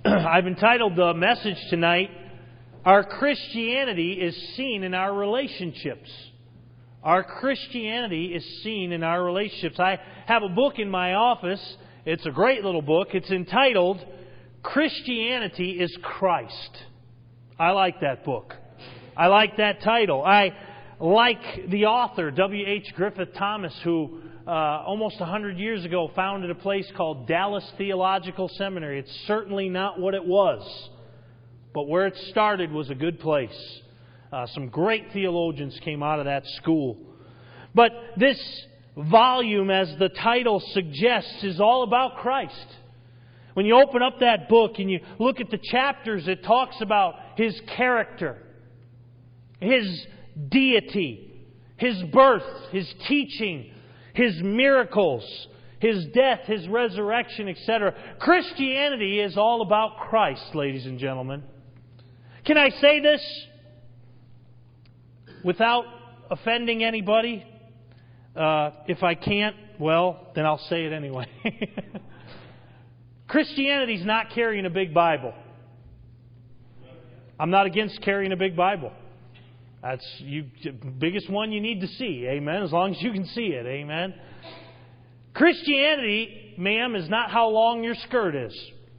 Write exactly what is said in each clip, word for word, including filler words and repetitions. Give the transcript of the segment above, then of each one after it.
I've entitled the message tonight, Our Christianity is Seen in Our Relationships. Our Christianity is seen in our relationships. I have a book in my office. It's a great little book. It's entitled, Christianity is Christ. I like that book. I like that title. I like the author, W H Griffith Thomas, who uh, almost one hundred years ago founded a place called Dallas Theological Seminary. It's certainly not what it was, but where it started was a good place. Uh, some great theologians came out of that school. But this volume, as the title suggests, is all about Christ. When you open up that book and you look at the chapters, it talks about His character, His deity, His birth, His teaching, His miracles, His death, His resurrection, et cetera. Christianity is all about Christ, ladies and gentlemen. Can I say this without offending anybody? Uh, if I can't, well, then I'll say it anyway. Christianity is not carrying a big Bible. I'm not against carrying a big Bible. That's you biggest one you need to see, amen, as long as you can see it, amen. Christianity, ma'am, is not how long your skirt is.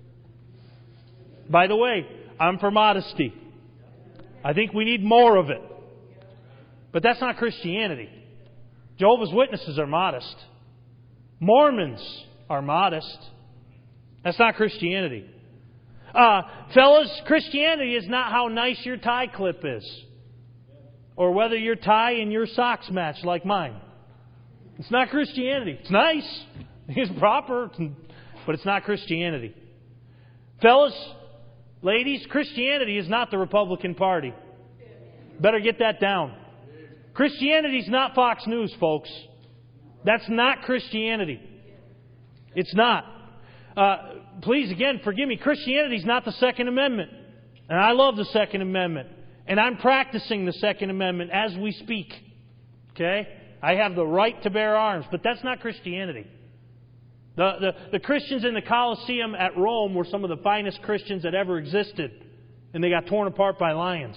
By the way, I'm for modesty. I think we need more of it. But that's not Christianity. Jehovah's Witnesses are modest. Mormons are modest. That's not Christianity. Uh, fellas, Christianity is not how nice your tie clip is. Or whether your tie and your socks match like mine. It's not Christianity. It's nice. It's proper. But it's not Christianity. Fellas, ladies, Christianity is not the Republican Party. Better get that down. Christianity is not Fox News, folks. That's not Christianity. It's not. Uh, please, again, forgive me. Christianity is not the Second Amendment. And I love the Second Amendment. And I'm practicing the Second Amendment as we speak. Okay? I have the right to bear arms. But that's not Christianity. The, the, the Christians in the Colosseum at Rome were some of the finest Christians that ever existed. And they got torn apart by lions.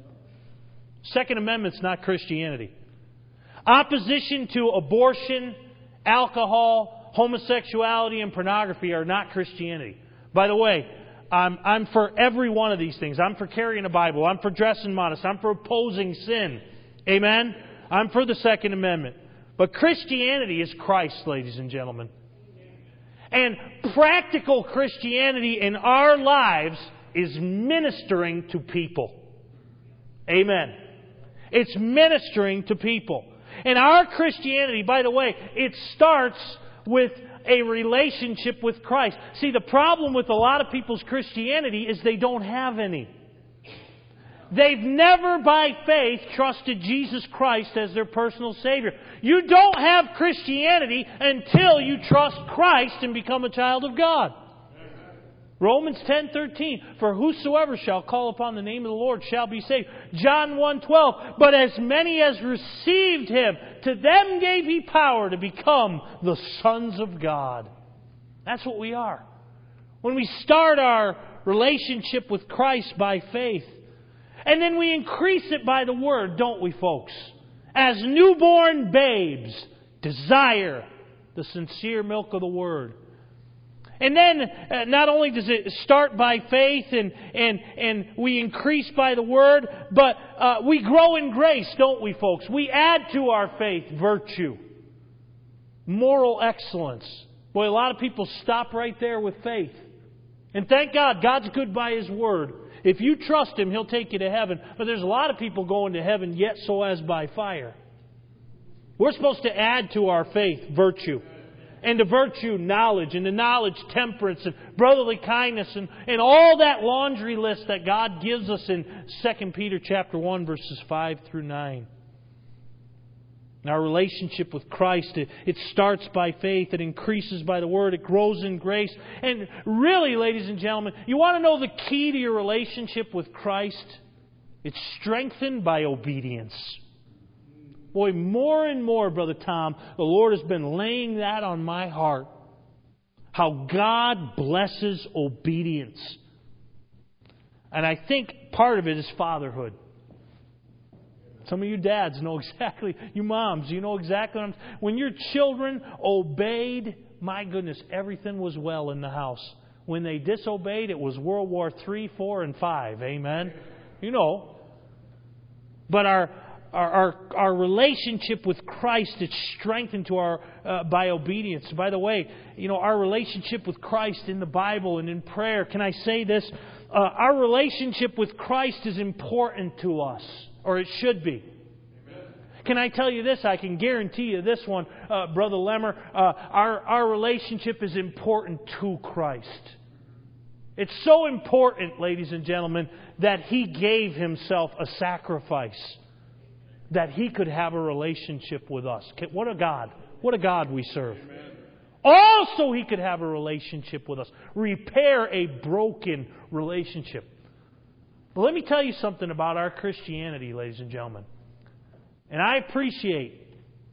Second Amendment's not Christianity. Opposition to abortion, alcohol, homosexuality, and pornography are not Christianity. By the way, I'm, I'm for every one of these things. I'm for carrying a Bible. I'm for dressing modest. I'm for opposing sin. Amen? I'm for the Second Amendment. But Christianity is Christ, ladies and gentlemen. And practical Christianity in our lives is ministering to people. Amen. It's ministering to people. And our Christianity, by the way, it starts with a relationship with Christ. See, the problem with a lot of people's Christianity is they don't have any. They've never by faith trusted Jesus Christ as their personal Savior. You don't have Christianity until you trust Christ and become a child of God. Romans ten thirteen, for whosoever shall call upon the name of the Lord shall be saved. John one twelve, but as many as received Him, to them gave He power to become the sons of God. That's what we are. When we start our relationship with Christ by faith, and then we increase it by the Word, don't we, folks? As newborn babes, desire the sincere milk of the Word. And then, uh, not only does it start by faith and, and, and we increase by the Word, but uh, we grow in grace, don't we, folks? We add to our faith virtue, moral excellence. Boy, a lot of people stop right there with faith. And thank God, God's good by His Word. If you trust Him, He'll take you to heaven. But there's a lot of people going to heaven yet so as by fire. We're supposed to add to our faith virtue. And to virtue, knowledge. And to knowledge, temperance and brotherly kindness. And, and all that laundry list that God gives us in Second Peter chapter one, verses five through nine. Our relationship with Christ, it, it starts by faith. It increases by the Word. It grows in grace. And really, ladies and gentlemen, you want to know the key to your relationship with Christ? It's strengthened by obedience. Boy, more and more, Brother Tom, the Lord has been laying that on my heart. How God blesses obedience. And I think part of it is fatherhood. Some of you dads know exactly, you moms, you know exactly what I'm, when your children obeyed, my goodness, everything was well in the house. When they disobeyed, it was World War Three, Four, and Five. Amen? You know. But our our our, our relationship with Christ is strengthened to our uh, by obedience. By the way, you know, our relationship with Christ in the Bible and in prayer. Can I say this? Uh, our relationship with Christ is important to us, or it should be. Can I tell you this? I can guarantee you this one, uh, Brother Lemmer. Uh, our, our relationship is important to Christ. It's so important, ladies and gentlemen, that He gave Himself a sacrifice that He could have a relationship with us. What a God. What a God we serve. Amen. Also, He could have a relationship with us. Repair a broken relationship. But let me tell you something about our Christianity, ladies and gentlemen. And I appreciate,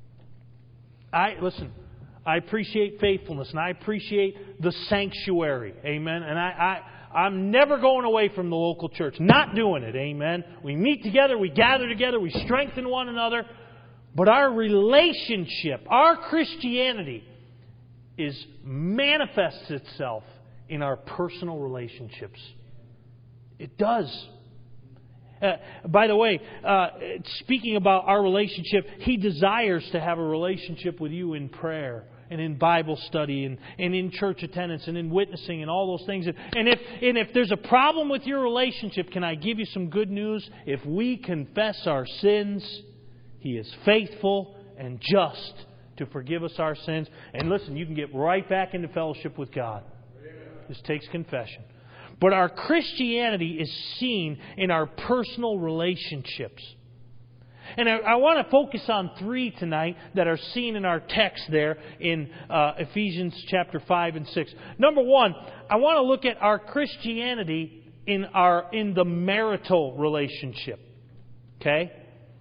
I listen, I appreciate faithfulness, and I appreciate the sanctuary, amen. And I, I, I'm never going away from the local church, not doing it, amen. We meet together, we gather together, we strengthen one another. But our relationship, our Christianity, is manifests itself in our personal relationships. It does. Uh, by the way, uh, speaking about our relationship, He desires to have a relationship with you in prayer and in Bible study and, and in church attendance and in witnessing and all those things. And, and if and if there's a problem with your relationship, can I give you some good news? If we confess our sins, He is faithful and just to forgive us our sins. And listen, you can get right back into fellowship with God. This takes confession. But our Christianity is seen in our personal relationships. And I, I want to focus on three tonight that are seen in our text there in uh, Ephesians chapter five and six. Number one, I want to look at our Christianity in our in the marital relationship. Okay?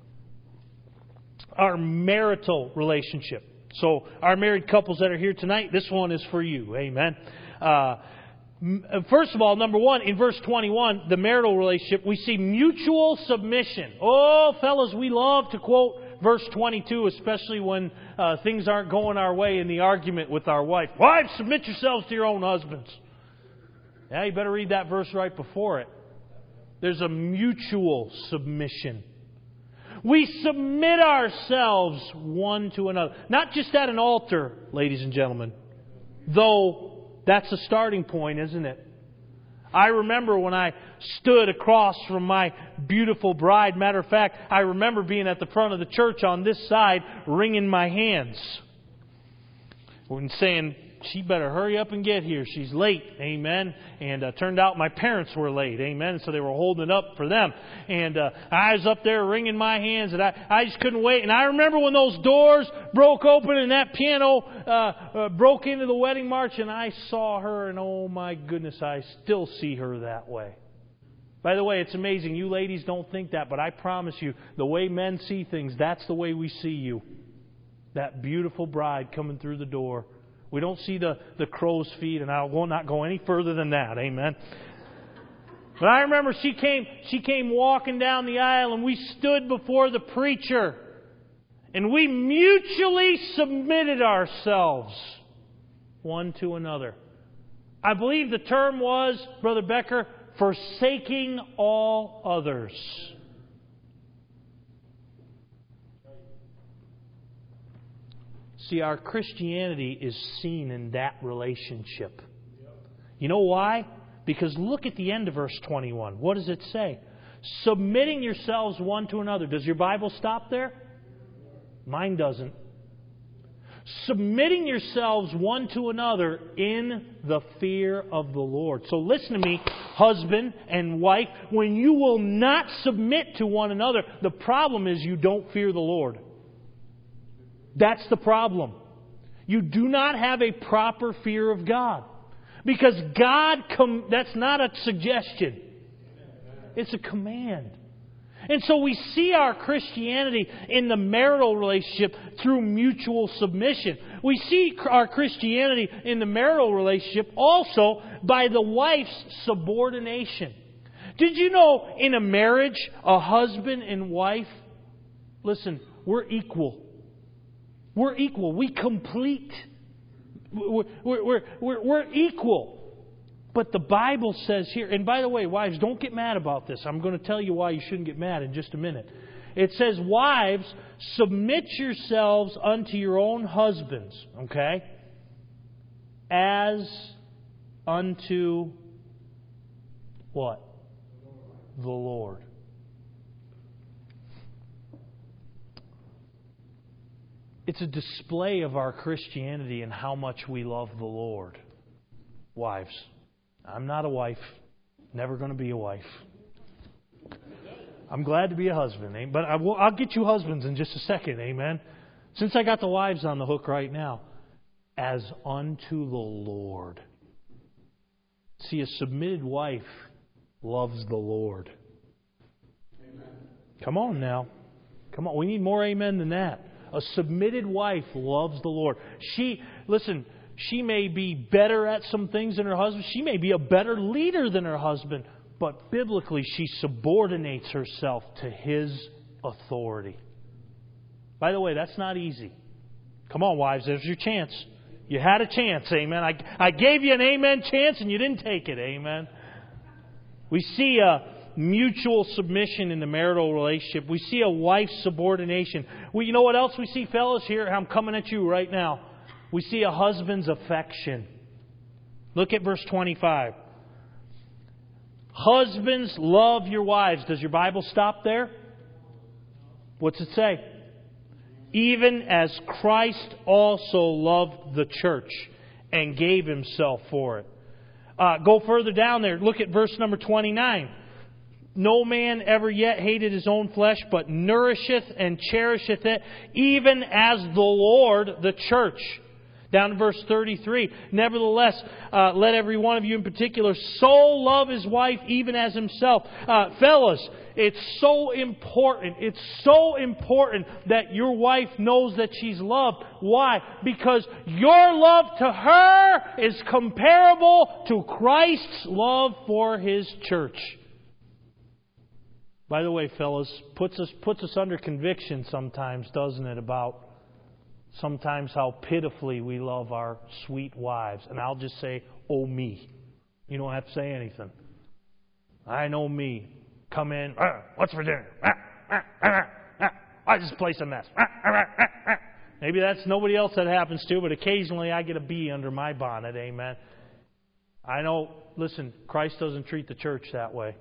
Our marital relationship. So our married couples that are here tonight, this one is for you. Amen. Uh, First of all, number one, in verse twenty-one, the marital relationship, we see mutual submission. Oh, fellas, we love to quote verse twenty-two, especially when uh, things aren't going our way in the argument with our wife. Wives, submit yourselves to your own husbands. Yeah, you better read that verse right before it. There's a mutual submission. We submit ourselves one to another. Not just at an altar, ladies and gentlemen, though that's a starting point, isn't it? I remember when I stood across from my beautiful bride. Matter of fact, I remember being at the front of the church on this side, wringing my hands. And saying, she better hurry up and get here. She's late. Amen. And uh, turned out my parents were late. Amen. So they were holding it up for them. And uh, I was up there wringing my hands, and I, I just couldn't wait. And I remember when those doors broke open and that piano uh, uh, broke into the wedding march, and I saw her, and oh my goodness, I still see her that way. By the way, it's amazing. You ladies don't think that, but I promise you, the way men see things, that's the way we see you. That beautiful bride coming through the door. We don't see the, the crow's feet, and I will not go any further than that. Amen. But I remember she came, she came walking down the aisle, and we stood before the preacher, and we mutually submitted ourselves one to another. I believe the term was, Brother Becker, forsaking all others. See, our Christianity is seen in that relationship. You know why? Because look at the end of verse twenty-one. What does it say? Submitting yourselves one to another. Does your Bible stop there? Mine doesn't. Submitting yourselves one to another in the fear of the Lord. So listen to me, husband and wife. When you will not submit to one another, the problem is you don't fear the Lord. That's the problem. You do not have a proper fear of God. Because God, com- that's not a suggestion. It's a command. And so we see our Christianity in the marital relationship through mutual submission. We see our Christianity in the marital relationship also by the wife's subordination. Did you know in a marriage, a husband and wife, listen, we're equal. We're equal. We complete. We're, we're, we're, we're equal. But the Bible says here, and by the way, wives, don't get mad about this. I'm going to tell you why you shouldn't get mad in just a minute. It says, wives, submit yourselves unto your own husbands, okay, as unto what? The Lord. It's a display of our Christianity and how much we love the Lord. Wives, I'm not a wife. Never going to be a wife. I'm glad to be a husband, but I will, I'll get you husbands in just a second, amen? Since I got the wives on the hook right now, as unto the Lord. See, a submitted wife loves the Lord. Amen. Come on now. Come on. We need more amen than that. A submitted wife loves the Lord. She, listen, she may be better at some things than her husband. She may be a better leader than her husband. But biblically, she subordinates herself to his authority. By the way, that's not easy. Come on, wives, there's your chance. You had a chance, amen. I, I gave you an amen chance and you didn't take it, amen. We see a mutual submission in the marital relationship. We see a wife's subordination. Well, you know what else we see, fellas? Here, I'm coming at you right now. We see a husband's affection. Look at verse twenty-five. Husbands, love your wives. Does your Bible stop there? What's it say? Even as Christ also loved the church and gave Himself for it. Uh, go further down there. Look at verse number twenty-nine. No man ever yet hated his own flesh, but nourisheth and cherisheth it, even as the Lord the church. Down to verse thirty-three. Nevertheless, uh, let every one of you in particular so love his wife even as himself. Uh, fellas, it's so important. It's so important that your wife knows that she's loved. Why? Because your love to her is comparable to Christ's love for His church. By the way, fellas, puts us puts us under conviction sometimes, doesn't it, about sometimes how pitifully we love our sweet wives. And I'll just say, oh me. You don't have to say anything. I know me. Come in, ah, what's for dinner? Ah, ah, ah, ah, I just place a mess. Ah, ah, ah, ah. Maybe that's nobody else that happens to, but occasionally I get a bee under my bonnet, amen. I know, listen, Christ doesn't treat the church that way.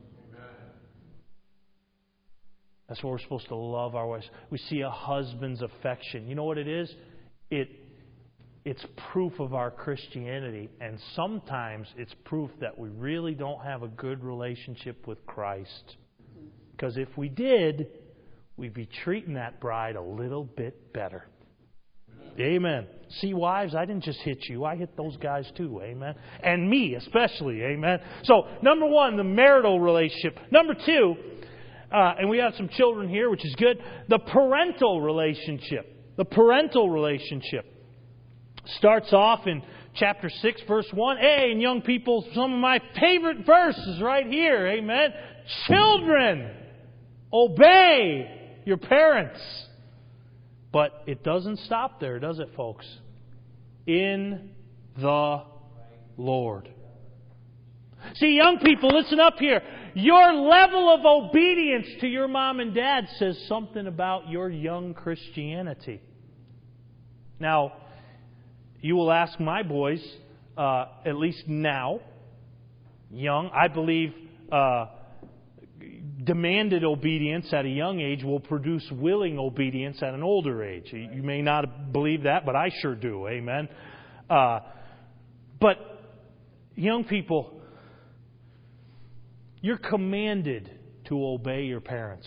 That's what we're supposed to love our wives. We see a husband's affection. You know what it is? It it's proof of our Christianity, and sometimes it's proof that we really don't have a good relationship with Christ. Because if we did, we'd be treating that bride a little bit better. Amen. See, wives, I didn't just hit you. I hit those guys too. Amen. And me especially. Amen. So, number one, the marital relationship. Number two, Uh, and we have some children here, which is good. The parental relationship. The parental relationship starts off in chapter six, verse one. Hey, and young people, some of my favorite verses right here. Amen. Children, obey your parents. But it doesn't stop there, does it, folks? In the Lord. See, young people, listen up here. Your level of obedience to your mom and dad says something about your young Christianity. Now, you will ask my boys, uh, at least now, young, I believe uh, demanded obedience at a young age will produce willing obedience at an older age. You may not believe that, but I sure do. Amen. Uh, but, young people, you're commanded to obey your parents.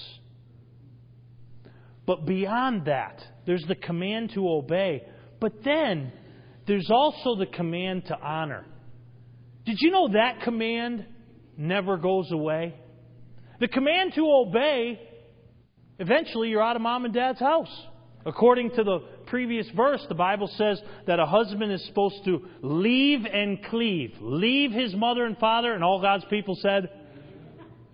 But beyond that, there's the command to obey. But then, there's also the command to honor. Did you know that command never goes away? The command to obey, eventually you're out of mom and dad's house. According to the previous verse, the Bible says that a husband is supposed to leave and cleave. Leave his mother and father, and all God's people said,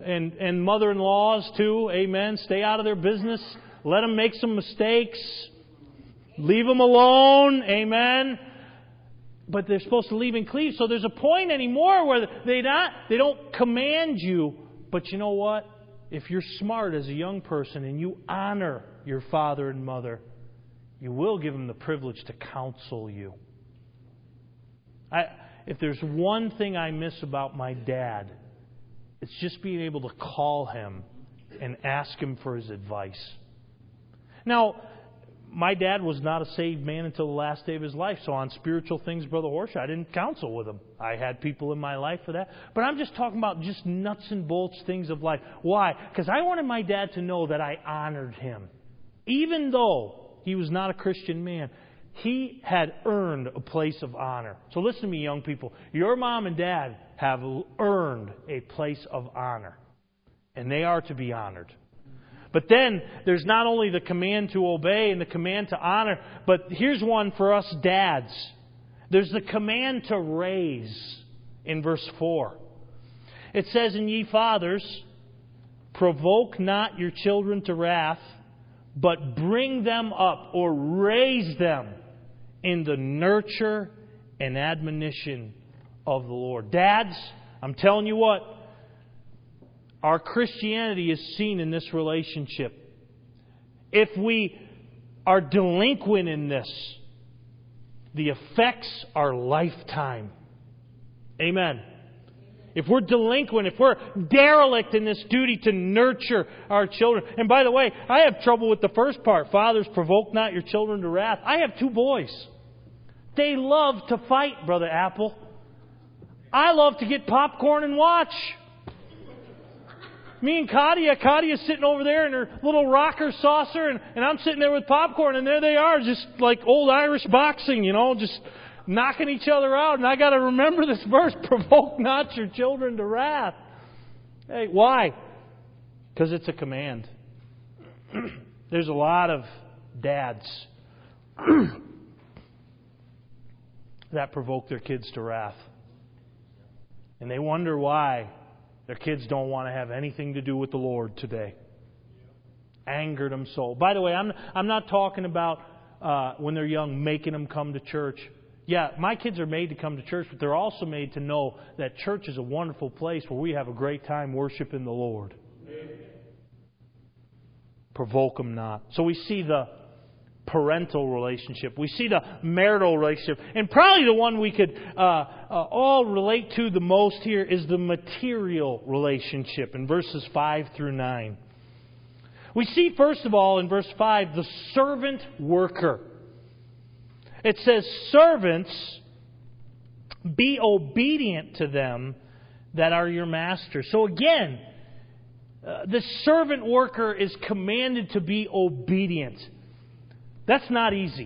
and, and mother-in-laws too. Amen. Stay out of their business. Let them make some mistakes. Leave them alone. Amen. But they're supposed to leave and cleave. So there's a point anymore where they not they don't command you. But you know what? If you're smart as a young person and you honor your father and mother, you will give them the privilege to counsel you. I, if there's one thing I miss about my dad, it's just being able to call him and ask him for his advice. Now, my dad was not a saved man until the last day of his life. So on spiritual things, Brother Horshaw, I didn't counsel with him. I had people in my life for that. But I'm just talking about just nuts and bolts things of life. Why? Because I wanted my dad to know that I honored him. Even though he was not a Christian man, he had earned a place of honor. So listen to me, young people. Your mom and dad have earned a place of honor. And they are to be honored. But then there's not only the command to obey and the command to honor, but here's one for us dads. There's the command to raise in verse four. It says, "And ye fathers, provoke not your children to wrath, but bring them up," or raise them, "in the nurture and admonition of the Lord." Dads, I'm telling you what, our Christianity is seen in this relationship. If we are delinquent in this, the effects are lifetime. Amen. If we're delinquent, if we're derelict in this duty to nurture our children. And by the way, I have trouble with the first part. Fathers, provoke not your children to wrath. I have two boys. They love to fight, Brother Apple. I love to get popcorn and watch. Me and Katia, Katia's sitting over there in her little rocker saucer, and, and I'm sitting there with popcorn, and there they are, just like old Irish boxing, you know, just knocking each other out. And I got to remember this verse, provoke not your children to wrath. Hey, why? Because it's a command. There's a lot of dads that provoke their kids to wrath. And they wonder why their kids don't want to have anything to do with the Lord today. Angered them so. By the way, I'm I'm not talking about uh, when they're young making them come to church. Yeah, my kids are made to come to church, but they're also made to know that church is a wonderful place where we have a great time worshiping the Lord. Amen. Provoke them not. So we see the parental relationship. We see the marital relationship. And probably the one we could uh, uh, all relate to the most here is the material relationship in verses five through nine. We see, first of all, in verse five, the servant worker. It says, "Servants, be obedient to them that are your masters." So again, uh, the servant worker is commanded to be obedient. That's not easy.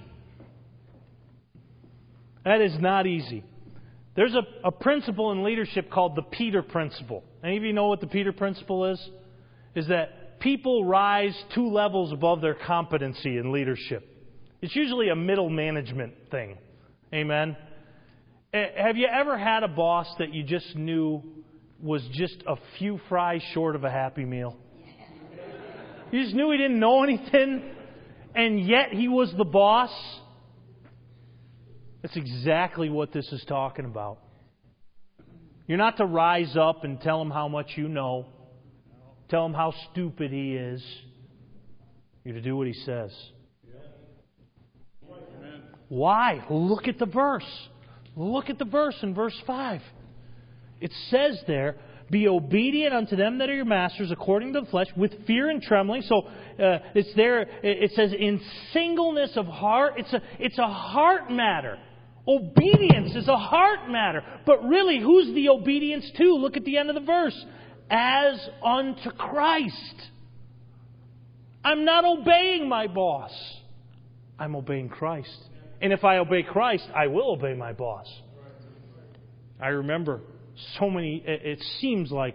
That is not easy. There's a, a principle in leadership called the Peter Principle. Any of you know what the Peter Principle is? Is that people rise two levels above their competency in leadership. It's usually a middle management thing. Amen? Have you ever had a boss that you just knew was just a few fries short of a Happy Meal? You just knew he didn't know anything, and yet he was the boss? That's exactly what this is talking about. You're not to rise up and tell him how much you know. Tell him how stupid he is. You're to do what he says. Why? Look at the verse. Look at the verse in verse five. It says there, "Be obedient unto them that are your masters according to the flesh, with fear and trembling." So uh, it's there. It says in singleness of heart. It's a it's a heart matter. Obedience is a heart matter. But really, who's the obedience to? Look at the end of the verse. As unto Christ. I'm not obeying my boss. I'm obeying Christ. And if I obey Christ, I will obey my boss. I remember so many, it seems like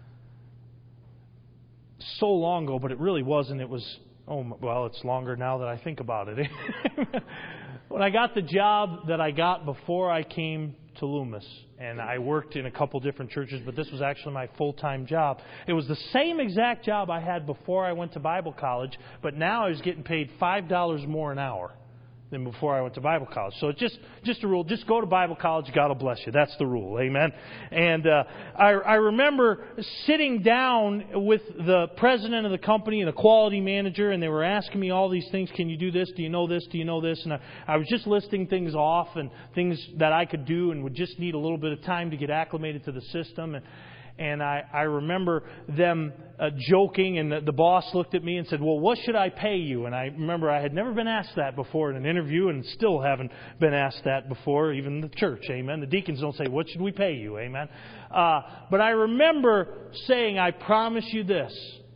so long ago, but it really wasn't. It was, oh, well, it's longer now that I think about it. When I got the job that I got before I came to Loomis, and I worked in a couple different churches, but this was actually my full-time job. It was the same exact job I had before I went to Bible college, but now I was getting paid five dollars more an hour than before I went to Bible college. So it's just, just a rule. Just go to Bible college. God will bless you. That's the rule. Amen. And uh, I, I remember sitting down with the president of the company and the quality manager, and they were asking me all these things. Can you do this? Do you know this? Do you know this? And I, I was just listing things off and things that I could do and would just need a little bit of time to get acclimated to the system. And And I, I remember them uh, joking, and the, the boss looked at me and said, well, what should I pay you? And I remember I had never been asked that before in an interview, and still haven't been asked that before, even in the church. Amen. The deacons don't say, what should we pay you? Amen. Uh, but I remember saying, I promise you this.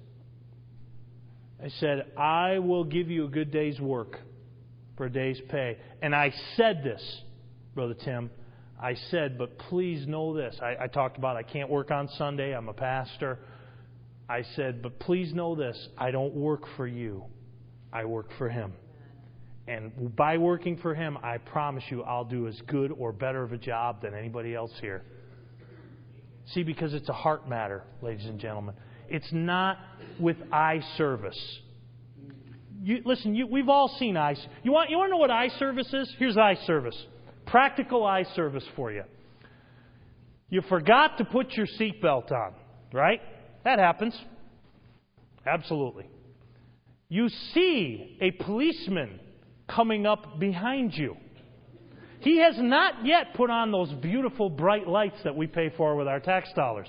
I said, I will give you a good day's work for a day's pay. And I said this, Brother Tim. I said, but please know this. I, I talked about I can't work on Sunday. I'm a pastor. I said, but please know this. I don't work for you. I work for Him. And by working for Him, I promise you I'll do as good or better of a job than anybody else here. See, because it's a heart matter, ladies and gentlemen. It's not with eye service. You, listen, you, we've all seen eye service. You want, you want to know what eye service is? Here's eye service. Practical eye service for you. You forgot to put your seatbelt on, right? That happens. Absolutely. You see a policeman coming up behind you. He has not yet put on those beautiful bright lights that we pay for with our tax dollars.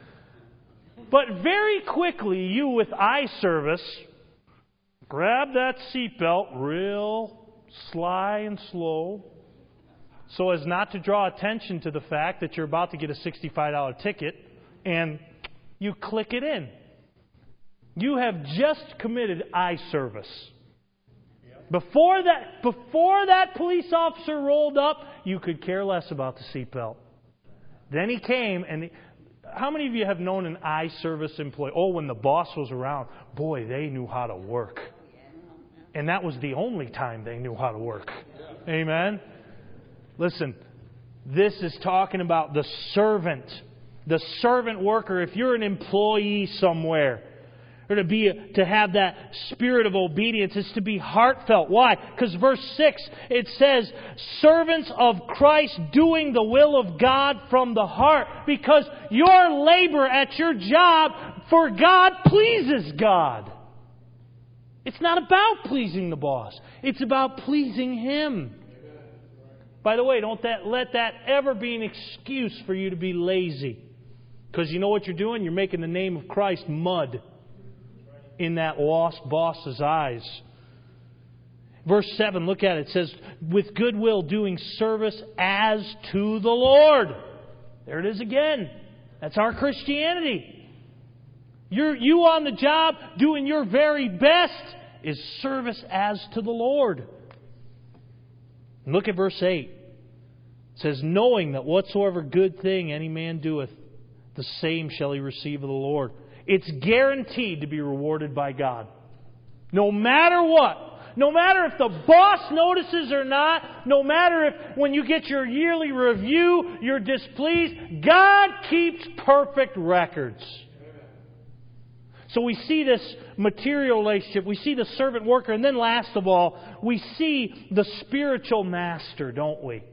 But very quickly, you with eye service, grab that seatbelt real sly and slow, so as not to draw attention to the fact that you're about to get a sixty-five dollars ticket, and you click it in. You have just committed eye service. Before that, before that police officer rolled up, you could care less about the seatbelt. Then he came, and the, how many of you have known an eye service employee? Oh, when the boss was around, boy, they knew how to work. And that was the only time they knew how to work. Amen? Listen, this is talking about the servant, the servant worker. If you're an employee somewhere, or to be to have that spirit of obedience, is to be heartfelt. Why? Because verse six, it says, servants of Christ doing the will of God from the heart. Because your labor at your job for God pleases God. It's not about pleasing the boss. It's about pleasing Him. By the way, don't that, let that ever be an excuse for you to be lazy. Because you know what you're doing? You're making the name of Christ mud in that lost boss's eyes. Verse seven, look at it. It says, with goodwill doing service as to the Lord. There it is again. That's our Christianity. You're, you on the job doing your very best is service as to the Lord. Look at verse eight. It says, knowing that whatsoever good thing any man doeth, the same shall he receive of the Lord. It's guaranteed to be rewarded by God. No matter what. No matter if the boss notices or not. No matter if when you get your yearly review, you're displeased. God keeps perfect records. So we see this material relationship. We see the servant worker. And then last of all, we see the spiritual master, don't we?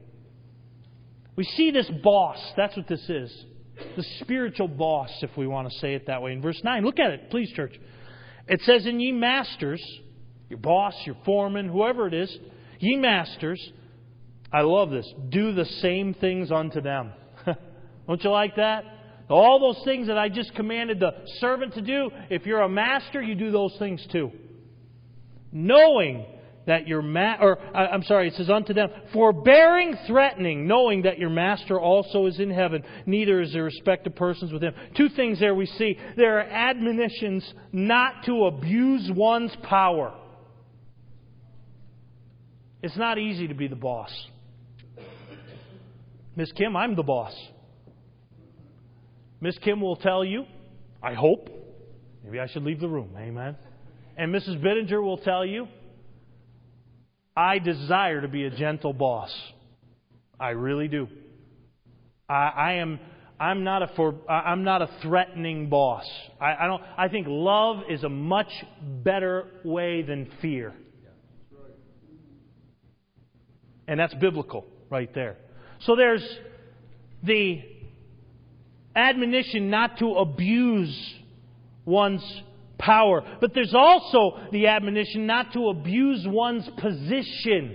We see this boss. That's what this is. The spiritual boss, if we want to say it that way. In verse nine, look at it, please, church. It says, and ye masters, your boss, your foreman, whoever it is, ye masters, I love this, do the same things unto them. Don't you like that? All those things that I just commanded the servant to do, if you're a master, you do those things too. Knowing that your ma- or I'm sorry, it says unto them, forbearing, threatening, knowing that your master also is in heaven, neither is there respect of persons with him. Two things there we see. There are admonitions not to abuse one's power. It's not easy to be the boss. Miss Kim, I'm the boss. Miss Kim will tell you, I hope, maybe I should leave the room, amen. And Missus Bittinger will tell you, I desire to be a gentle boss. I really do. I, I am. I'm not a for. I'm not a threatening boss. I, I don't. I think love is a much better way than fear, and that's biblical right there. So there's the admonition not to abuse one's power, but there's also the admonition not to abuse one's position.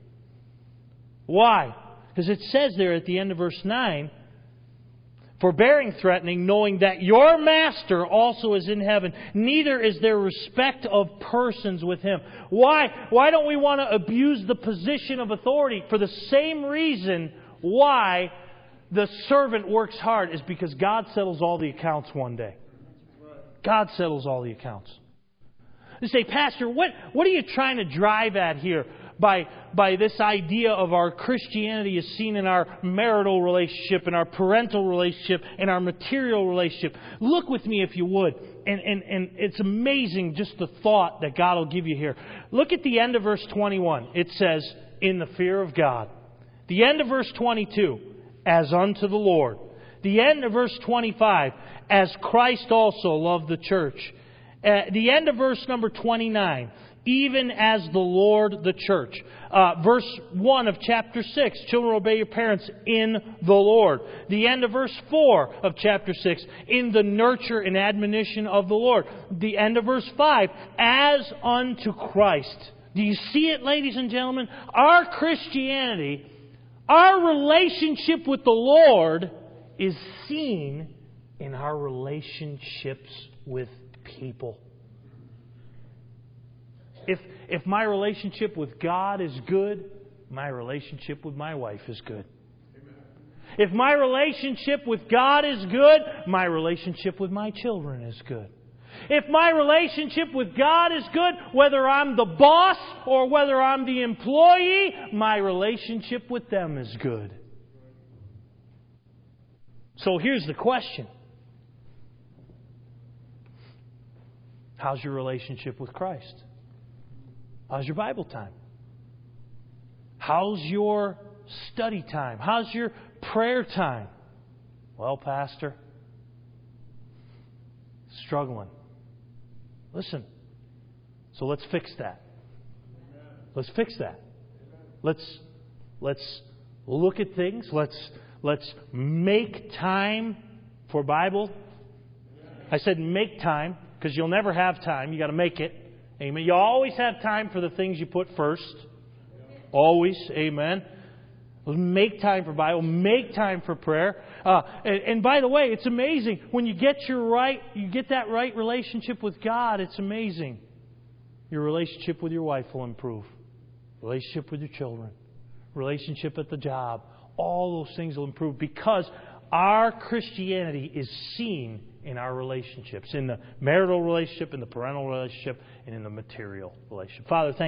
Why? Because it says there at the end of verse nine, forbearing threatening, knowing that your master also is in heaven, neither is there respect of persons with him. Why? Why don't we want to abuse the position of authority? For the same reason why the servant works hard is because God settles all the accounts one day. God settles all the accounts. You say, Pastor, what, what are you trying to drive at here by, by this idea of our Christianity is seen in our marital relationship, in our parental relationship, in our material relationship? Look with me if you would. And, and, and it's amazing just the thought that God will give you here. Look at the end of verse twenty-one. It says, in the fear of God. The end of verse twenty-two, as unto the Lord. The end of verse twenty-five, as Christ also loved the church. Uh, the end of verse number twenty-nine, even as the Lord the church. Uh, verse one of chapter six, children obey your parents in the Lord. The end of verse four of chapter six, in the nurture and admonition of the Lord. The end of verse five, as unto Christ. Do you see it, ladies and gentlemen? Our Christianity, our relationship with the Lord is seen in our relationships with people. If if my relationship with God is good, my relationship with my wife is good. Amen. If my relationship with God is good, my relationship with my children is good. If my relationship with God is good, whether I'm the boss or whether I'm the employee, my relationship with them is good. So here's the question. How's your relationship with Christ? How's your Bible time? How's your study time? How's your prayer time? Well, Pastor, struggling. Listen, so let's fix that. Let's fix that. Let's let's look at things. Let's let's make time for Bible. I said make time because you'll never have time. You got to make it. Amen. You always have time for the things you put first. Always. Amen. Make time for Bible. Make time for prayer. Uh, and, and by the way, it's amazing when you get your right, you get that right relationship with God. It's amazing. Your relationship with your wife will improve. Relationship with your children. Relationship at the job. All those things will improve because our Christianity is seen in our relationships, in the marital relationship, in the parental relationship, and in the material relationship. Father, thank